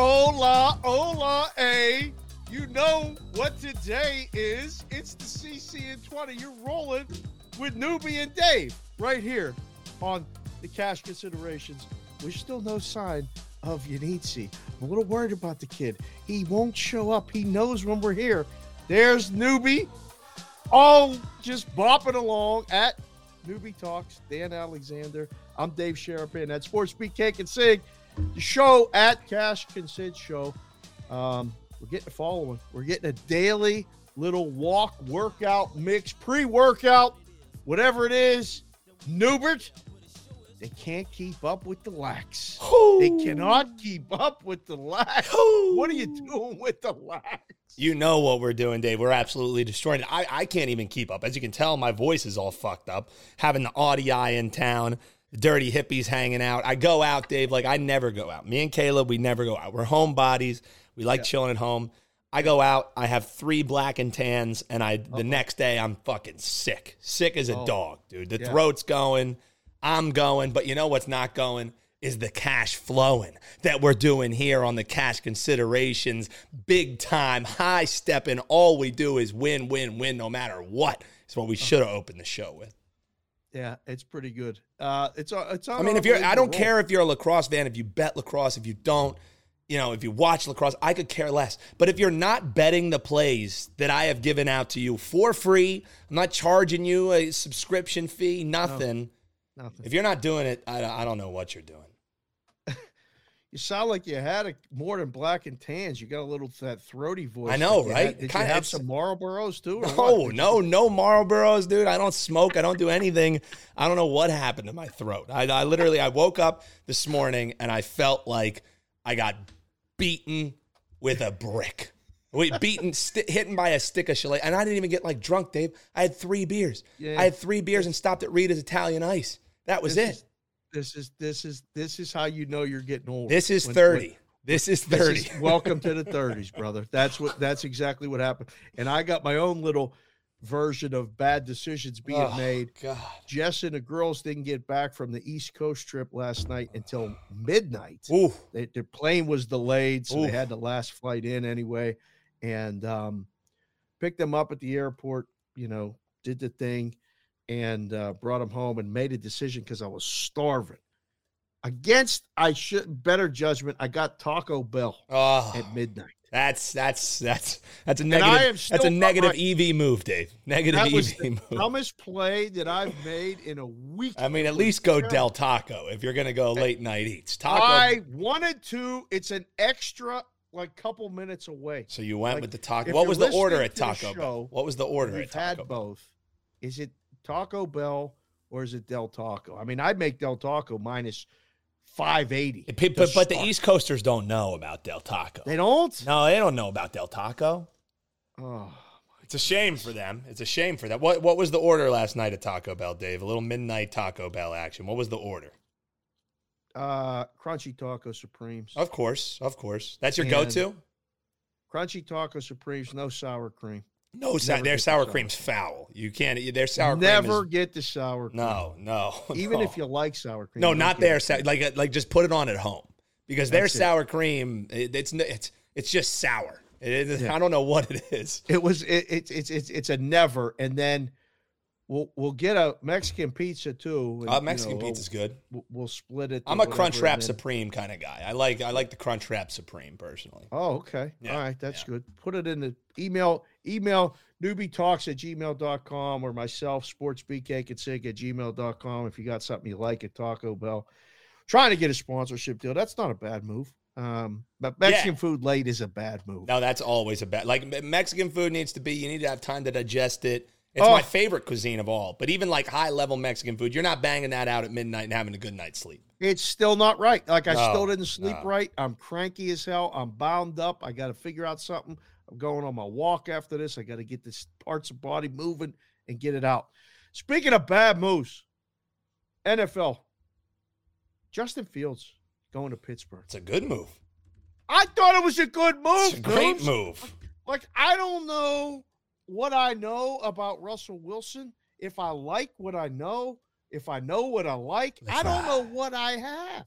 Hola, hola, You know what today is. It's the CC and 20. You're rolling with Newbie and Dave right here on the Cash Considerations. There's still no sign of Yanitsi. I'm a little worried about the kid. He won't show up. He knows when we're here. There's Newbie. All just bopping along at Newbie Talks. Dan Alexander. I'm Dave Sherapan at Sports Beat Cake and Sig. The show at Cash Consid Show. We're getting a following. We're getting a daily little walk, workout, mix, pre-workout, whatever it is. Newbert, they can't keep up with the lax. Ooh. They cannot keep up with the lax. Ooh. What are you doing with the lax? You know what we're doing, Dave. We're absolutely destroying it. I can't even keep up. As you can tell, my voice is all fucked up. Having the Audii in town, the dirty hippies hanging out. I go out, Dave, like I never go out. Me and Caleb, we never go out. We're homebodies. We like chilling at home. I go out, I have 3 black and tans, and the next day I'm fucking sick. Sick as a dog, dude. The throat's going, I'm going, but you know what's not going is the cash flowing that we're doing here on the Cash Considerations. Big time, high stepping. All we do is win, win, win, no matter what. Is what we should have opened the show with. Yeah, it's pretty good. It's on. I mean, I don't care if you're a lacrosse fan, if you bet lacrosse, if you don't. You know, if you watch lacrosse, I could care less. But if you're not betting the plays that I have given out to you for free, I'm not charging you a subscription fee, nothing. No, nothing. If you're not doing it, I don't know what you're doing. You sound like you had more than black and tans. You got a little that throaty voice. I know, right? Did you have some Marlboros too? No Marlboros, dude. I don't smoke. I don't do anything. I don't know what happened to my throat. I literally woke up this morning and I felt like I got beaten with a brick. Hitting by a stick of Chalet. And I didn't even get like drunk, Dave. I had 3 beers. Yeah. I had 3 beers and stopped at Rita's Italian Ice. That was it. This is how you know you're getting old. This is 30. This is 30. Welcome to the 30s, brother. That's exactly what happened. And I got my own little version of bad decisions being made. God. Jess and the girls didn't get back from the East Coast trip last night until midnight. Their plane was delayed, so they had the last flight in anyway. And picked them up at the airport, did the thing, and brought them home and made a decision because I was starving. Against better judgment, I got Taco Bell at midnight. That's a negative. That's a negative EV move, Dave. Negative EV move. That was the dumbest play that I've made in a week. I mean, at least go Del Taco if you're going to go late night eats. Taco. I wanted to. It's an extra couple minutes away. So you went with the taco. What was the order at Taco Bell? What was the order at Taco Bell? We've had both. Is it Taco Bell or is it Del Taco? I mean, I'd make Del Taco minus 580. But the East Coasters don't know about Del Taco. They don't? No, they don't know about Del Taco. Oh, it's a shame for them. It's a shame for them. What was the order last night at Taco Bell, Dave? A little midnight Taco Bell action. What was the order? Crunchy Taco Supremes. Of course. That's your go-to? Crunchy Taco Supremes, no sour cream. No, their sour cream's foul. You can't. Their sour cream never get the sour cream. No. Even if you like sour cream. No, not their like just put it on at home because their sour cream it's just sour. I don't know what it is. It's a never. And then we'll get a Mexican pizza too. And, Mexican pizza's good. We'll split it. I'm a Crunchwrap Supreme kind of guy. I like the Crunchwrap Supreme personally. Oh, okay. Yeah. All right, that's good. Put it in the email newbietalks@gmail.com or myself, sportsbcakeinsig@gmail.com if you got something you like at Taco Bell. Trying to get a sponsorship deal. That's not a bad move. But Mexican food late is a bad move. No, that's always a bad. Like Mexican food you need to have time to digest it. It's my favorite cuisine of all. But even like high-level Mexican food, you're not banging that out at midnight and having a good night's sleep. It's still not right. I still didn't sleep right. I'm cranky as hell. I'm bound up. I got to figure out something. I'm going on my walk after this. I got to get this parts of body moving and get it out. Speaking of bad moves, NFL, Justin Fields going to Pittsburgh. It's a good move. I thought it was a good move. It's a great move. I don't know what I know about Russell Wilson, if I like what I know, if I know what I like, I don't know what I have.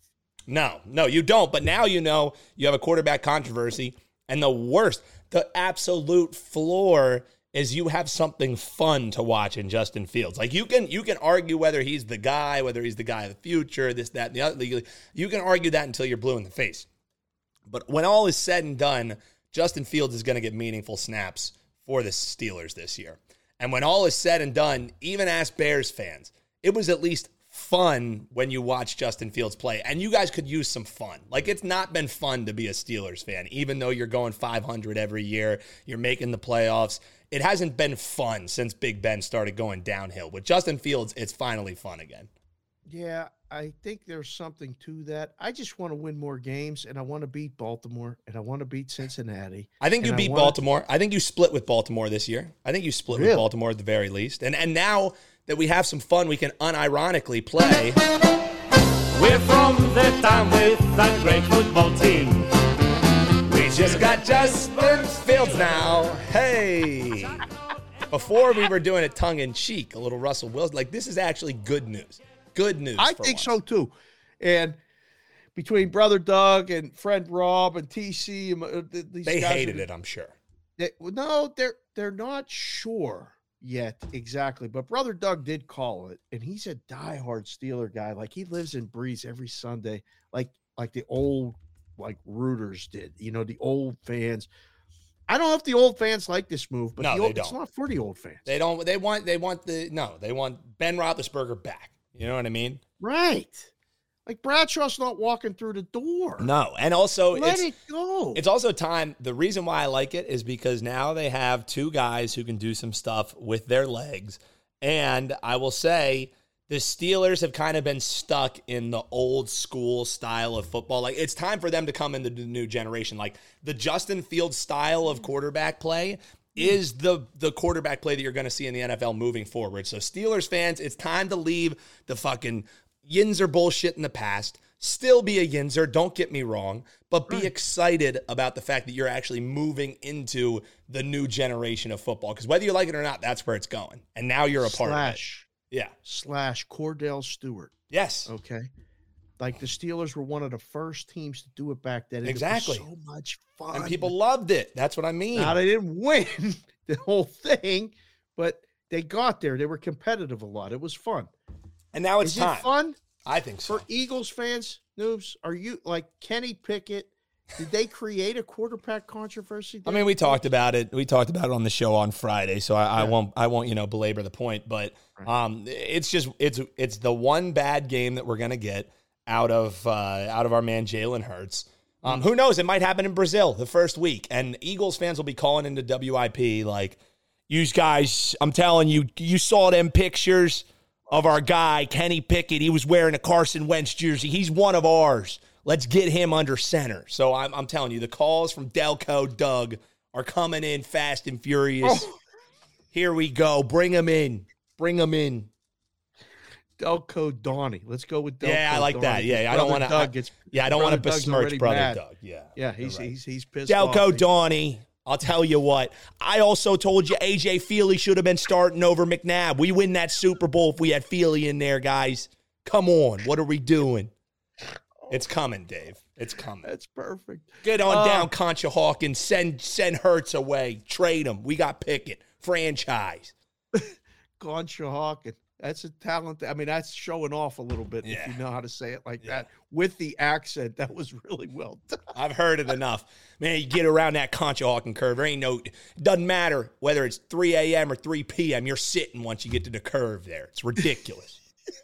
No, you don't. But now you know you have a quarterback controversy. And the absolute floor is you have something fun to watch in Justin Fields. Like you can argue whether he's the guy, whether he's the guy of the future, this, that, and the other. You can argue that until you're blue in the face. But when all is said and done, Justin Fields is going to get meaningful snaps for the Steelers this year. And when all is said and done, even as Bears fans, it was at least fun when you watch Justin Fields play. And you guys could use some fun. Like, it's not been fun to be a Steelers fan, even though you're going 500 every year, you're making the playoffs. It hasn't been fun since Big Ben started going downhill. With Justin Fields, it's finally fun again. Yeah, I think there's something to that. I just want to win more games, and I want to beat Baltimore, and I want to beat Cincinnati. I think you beat Baltimore. I think you split with Baltimore this year. I think you split with Baltimore at the very least. And now that we have some fun, we can unironically play. We're from the town with a great football team. We just got Justin Fields now. Hey. Before we were doing it tongue-in-cheek, a little Russell Wilson. Like, this is actually good news. Good news. I think so, too. And between Brother Doug and friend Rob and TC, these they guys hated it, I'm sure. They're not sure yet exactly. But Brother Doug did call it, and he's a diehard Steeler guy. Like, he lives and breathes every Sunday, like the old rooters did. You know, the old fans. I don't know if the old fans like this move, but it's not for the old fans. They don't. They want Ben Roethlisberger back. You know what I mean? Right. Like, Bradshaw's not walking through the door. No. And also, let it go. It's also time. The reason why I like it is because now they have two guys who can do some stuff with their legs. And I will say, the Steelers have kind of been stuck in the old school style of football. Like, it's time for them to come into the new generation. Like, the Justin Fields style of quarterback play is the quarterback play that you're going to see in the NFL moving forward. So, Steelers fans, it's time to leave the fucking Yinzer bullshit in the past. Still be a Yinzer, don't get me wrong, but be excited about the fact that you're actually moving into the new generation of football. Because whether you like it or not, that's where it's going. And now you're a part of it. Yeah. / Cordell Stewart. Yes. Okay. Like, the Steelers were one of the first teams to do it back then. Exactly. It was so much fun. And people loved it. That's what I mean. Now, they didn't win the whole thing, but they got there. They were competitive a lot. It was fun. And now it's time. Is it fun? I think so. For Eagles fans, Noobs, are you like Kenny Pickett? Did they create a quarterback controversy? I mean, we talked about it. We talked about it on the show on Friday, so I won't belabor the point. But it's just it's the one bad game that we're gonna get out of our man Jalen Hurts. Who knows? It might happen in Brazil the first week, and Eagles fans will be calling into WIP like, "You guys, I'm telling you, you saw them pictures of our guy Kenny Pickett. He was wearing a Carson Wentz jersey. He's one of ours. Let's get him under center." So I'm telling you, the calls from Delco Doug are coming in fast and furious. Oh. Here we go. Bring him in. Bring him in. Delco Donnie. Let's go with Delco. Yeah, I like Donnie. that. Yeah, I don't want to. I don't want to besmirch Brother mad. Doug. Yeah, yeah, he's pissed Delco off. Donnie. I'll tell you what. I also told you AJ Feely should have been starting over McNabb. We win that Super Bowl if we had Feely in there, guys. Come on. What are we doing? It's coming, Dave. It's coming. That's perfect. Get on down, Concha Hawkins. Send Hurts away. Trade him. We got Pickett. Franchise. Concha Hawkins. That's a talent. I mean, that's showing off a little bit if you know how to say it like that. With the accent, that was really well done. I've heard it enough. Man, you get around that Concha Hawkins curve. It doesn't matter whether it's 3 a.m. or 3 p.m. You're sitting once you get to the curve there. It's ridiculous.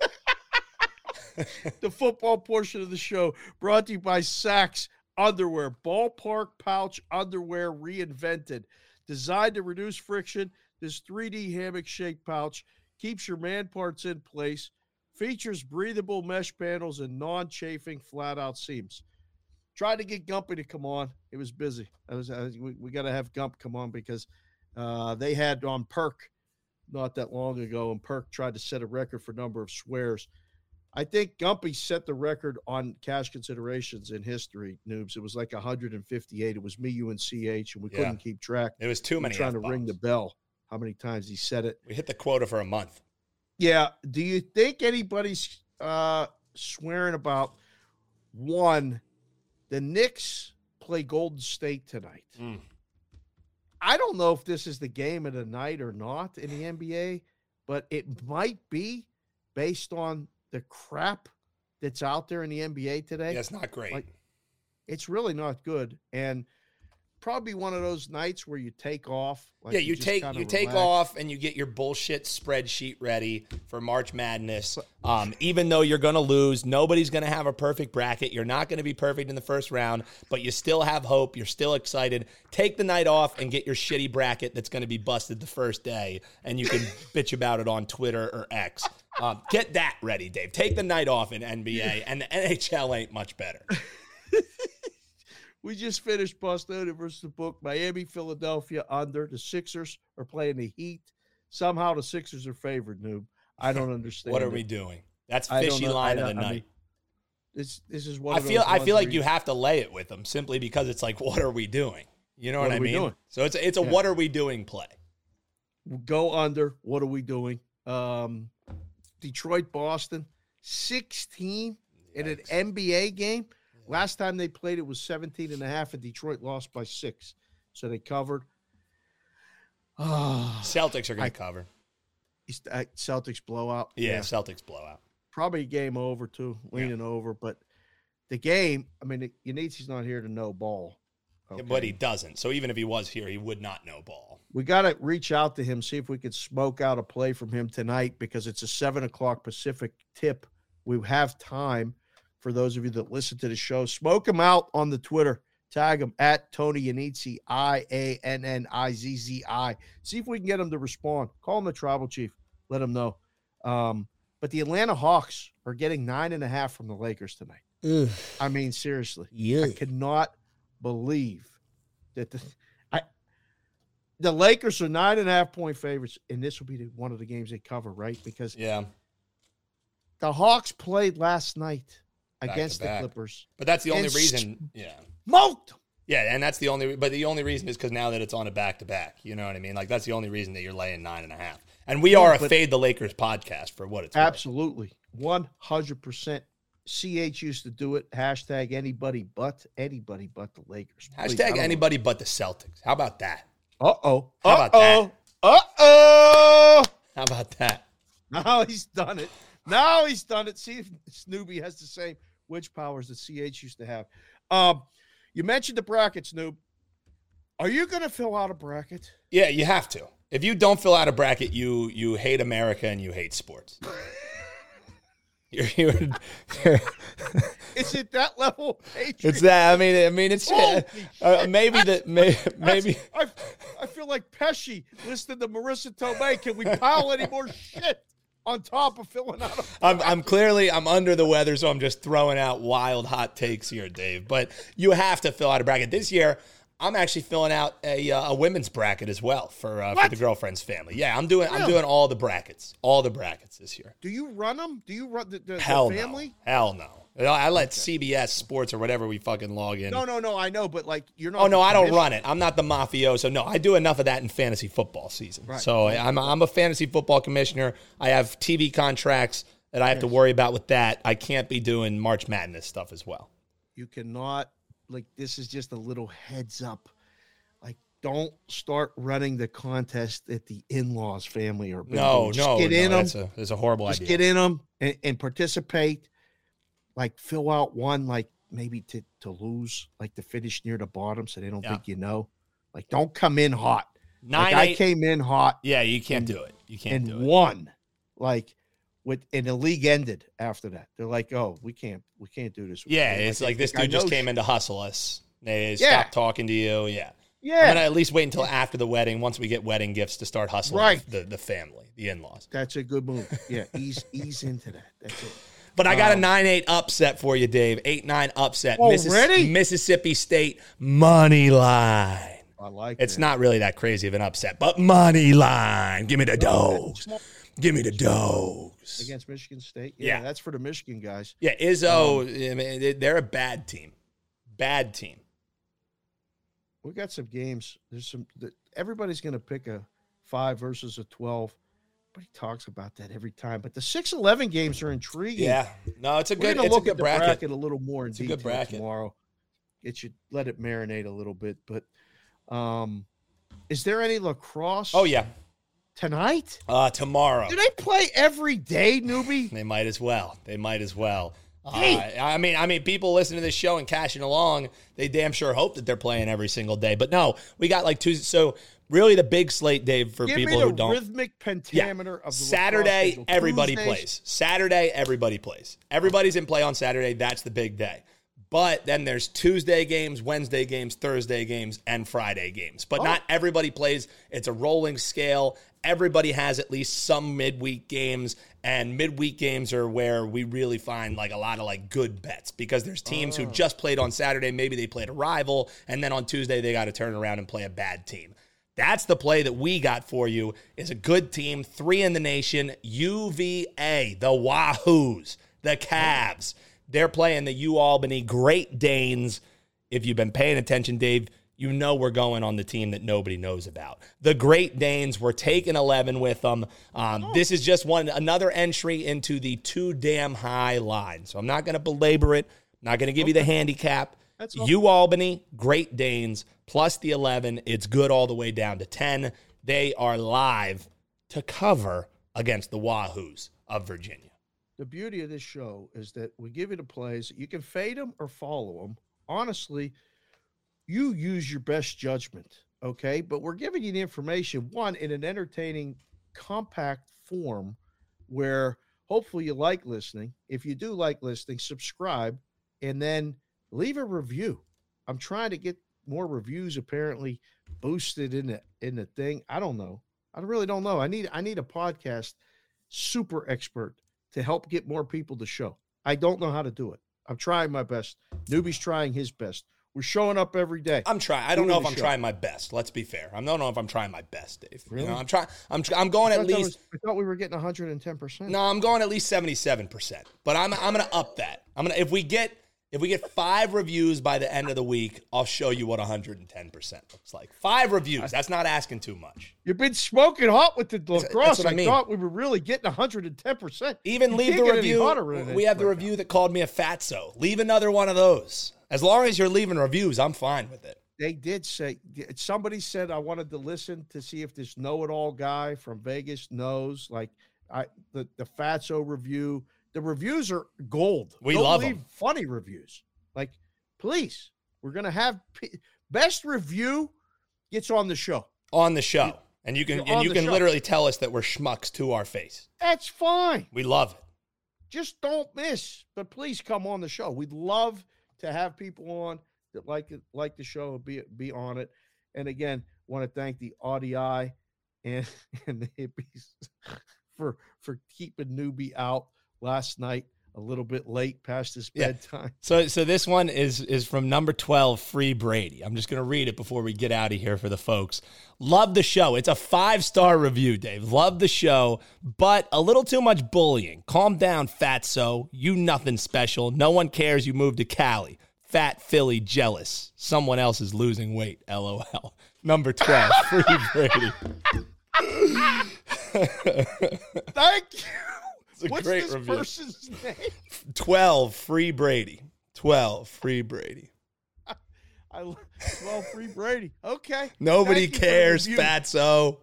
The football portion of the show brought to you by Saks Underwear. Ballpark pouch underwear reinvented. Designed to reduce friction, this 3D hammock-shaped pouch keeps your man parts in place, features breathable mesh panels and non-chafing flat-out seams. Tried to get Gumpy to come on. It was busy. We got to have Gump come on because they had on Perk not that long ago, and Perk tried to set a record for number of swears. I think Gumpy set the record on cash considerations in history, Noobs. It was like 158. It was me, you, and CH, and we couldn't keep track. It was too many. Trying to ring the bell. How many times he said it? We hit the quota for a month. Yeah. Do you think anybody's swearing about One, the Knicks play Golden State tonight. I don't know if this is the game of the night or not in the NBA, but it might be based on the crap that's out there in the NBA today. Yeah, it's not great. Like, it's really not good. And probably one of those nights where you take off. Like you take off and you get your bullshit spreadsheet ready for March Madness. Even though you're going to lose, nobody's going to have a perfect bracket. You're not going to be perfect in the first round, but you still have hope. You're still excited. Take the night off and get your shitty bracket that's going to be busted the first day, and you can bitch about it on Twitter or X. Get that ready, Dave. Take the night off in NBA, and the NHL ain't much better. We just finished Boston versus the book. Miami, Philadelphia under. The Sixers are playing the Heat. Somehow the Sixers are favored, noob. I don't understand. What are we doing? That's fishy line of the night. I mean, this is what I feel like you have to lay it with them simply because it's like, what are we doing? You know what I mean? Doing? So it's a what are we doing play. Go under. What are we doing? Detroit, Boston, 16 in an NBA game. Last time they played, it was 17.5, and Detroit lost by 6. So they covered. Celtics are going to cover. Celtics blowout. Yeah, Celtics blowout. Probably game over, too, leaning over. But the game, I mean, Yanni's not here to know ball. Okay? But he doesn't. So even if he was here, he would not know ball. We got to reach out to him, see if we could smoke out a play from him tonight, because it's a 7 o'clock Pacific tip. We have time. For those of you that listen to the show, smoke him out on the Twitter. Tag him at Tony Yanizzi, IANNIZZI. See if we can get him to respond. Call him the tribal chief. Let him know. But the Atlanta Hawks are getting 9.5 from the Lakers tonight. Ugh. I mean, seriously. Yeah. I cannot believe that the Lakers are 9.5-point favorites, and this will be one of the games they cover, right? Because the Hawks played last night against the Clippers. But that's the only reason. Smoked them. Yeah, and that's the only reason is because now that it's on a back-to-back. You know what I mean? Like, that's the only reason that you're laying 9.5. And we are a Fade the Lakers podcast for what it's absolutely. 100%. CH used to do it. Hashtag anybody but the Lakers. Hashtag anybody but the Celtics. How about that? Uh-oh. How about that? Uh-oh. How about that? Now he's done it. See if Snoopy has the same witch powers that CH used to have. You mentioned the brackets, Noob. Are you going to fill out a bracket? Yeah, you have to. If you don't fill out a bracket, you hate America and you hate sports. Is it that level? It's that. I mean, it's maybe. I feel like Pesci listening to Marissa Tomei. Can we pile any more shit on top of filling out I'm under the weather, so I'm just throwing out wild hot takes here, Dave. But you have to fill out a bracket. This year, I'm actually filling out a women's bracket as well for the girlfriend's family. Yeah, I'm doing all the brackets this year. Do you run them? Do you run the family? No. Hell no. I let CBS Sports or whatever we fucking log in. No, I know, but like you're not. Oh no, I don't run it. I'm not the mafioso. No, I do enough of that in fantasy football season. Right. So I'm a fantasy football commissioner. I have TV contracts that I have to worry about with that. I can't be doing March Madness stuff as well. You cannot. Like, this is just a little heads up. Like, don't start running the contest at the in-laws family or get in them. It's a horrible idea. Just get in them and participate. Like, fill out one, like, maybe to lose, like, to finish near the bottom so they don't think you know. Like, don't come in hot. I came in hot. Yeah, you can't do it. You can't do it. And won. Like, and the league ended after that. They're like, oh, we can't do this. Yeah, it's like this dude just came in to hustle us. They stopped talking to you. Yeah. Yeah. I'm going to at least wait until after the wedding, once we get wedding gifts, to start hustling the family, the in-laws. That's a good move. Yeah, ease into that. That's it. But I got a 9-8 upset for you, Dave. 8-9 upset. Already? Mississippi State money line. I like it. It's not really that crazy of an upset, but money line. Give me the Dogs. Give me the Dogs. Against Michigan State? Yeah, that's for the Michigan guys. Yeah, Izzo, they're a bad team. Bad team. We got some games. Everybody's going to pick a 5 versus a 12. everybody talks about that every time. But the 6-11 games are intriguing. Yeah. No, it's a We're good, gonna it's a look good at the bracket. bracket a little more in It's a detail good bracket. tomorrow. It should let it marinate a little bit. But is there any lacrosse? Oh, yeah. Tonight? Tomorrow. Do they play every day, newbie? They might as well. They might as well. Hey. I mean, people listening to this show and cashing along, they damn sure hope that they're playing every single day. But no, we got like two. So really, the big slate, Dave, for Give people me who the don't. rhythmic pentameter of the Saturday, lacrosse everybody Tuesdays. plays. Saturday, everybody plays. Everybody's in play on Saturday. That's the big day. But then there's Tuesday games, Wednesday games, Thursday games, and Friday games. But not everybody plays. It's a rolling scale. Everybody has at least some midweek games, and midweek games are where we really find like a lot of like good bets because there's teams who just played on Saturday. Maybe they played a rival, and then on Tuesday they got to turn around and play a bad team. That's the play that we got for you. Is a good team, 3 in the nation, UVA, the Wahoos, the Cavs. They're playing the UAlbany Great Danes. If you've been paying attention, Dave, you know we're going on the team that nobody knows about. The Great Danes, we're taking 11 with them. This is just another entry into the too damn high line. So I'm not going to belabor it. I'm not going to give you the handicap. UAlbany, Great Danes, plus the 11. It's good all the way down to 10. They are live to cover against the Wahoos of Virginia. The beauty of this show is that we give you the plays. You can fade them or follow them. Honestly, you use your best judgment, okay? But we're giving you the information, one, in an entertaining, compact form where hopefully you like listening. If you do like listening, subscribe and then leave a review. I'm trying to get more reviews apparently boosted in the thing. I don't know. I really don't know. I need a podcast super expert to help get more people to show. I don't know how to do it. I'm trying my best. Newbie's trying his best. We're showing up every day. I'm trying. I don't know if I'm trying my best. Let's be fair. I don't know if I'm trying my best, Dave. Really? You know, I'm going at least. I thought we were getting 110%. No, I'm going at least 77%. But I'm going to up that. If we get 5 reviews by the end of the week, I'll show you what 110% looks like. 5 reviews. That's not asking too much. You've been smoking hot with the lacrosse. That's what I mean. Thought we were really getting 110%. Even leave the review. We have the review that called me a fatso. Leave another one of those. As long as you're leaving reviews, I'm fine with it. They did say, somebody said I wanted to listen to see if this know-it-all guy from Vegas knows. Like the fatso review. The reviews are gold. We Don't love leave them. Funny reviews. Like, please, we're going to have best review gets on the show. On the show. And you can literally tell us that we're schmucks to our face. That's fine. We love it. Just don't miss. But please come on the show. We'd love to have people on that like the show and be on it. And again, want to thank the RDI and the hippies for keeping Newbie out last night a little bit late past his bedtime. So this one is from number 12, Free Brady. I'm just going to read it before we get out of here for the folks. Love the show. It's a 5-star review, Dave. Love the show, but a little too much bullying. Calm down, fatso. You nothing special. No one cares you moved to Cali. Fat Philly jealous. Someone else is losing weight. LOL. Number 12, Free Brady. Thank you. What's this review. Person's name? 12, Free Brady. 12, Free Brady. 12, Free Brady. Okay. Nobody Thank you for the cares, review. fatso.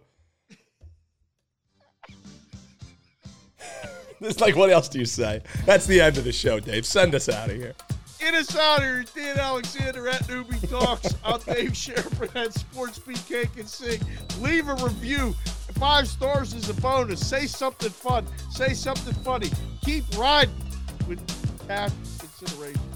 It's like, what else do you say? That's the end of the show, Dave. Send us out of here. Get us out of here. Dan Alexander at Newbie Talks. I'm Dave Sheriff at Sports Beat Cake and Sing. Leave a review. 5 stars is a bonus. Say something fun. Say something funny. Keep riding with half consideration.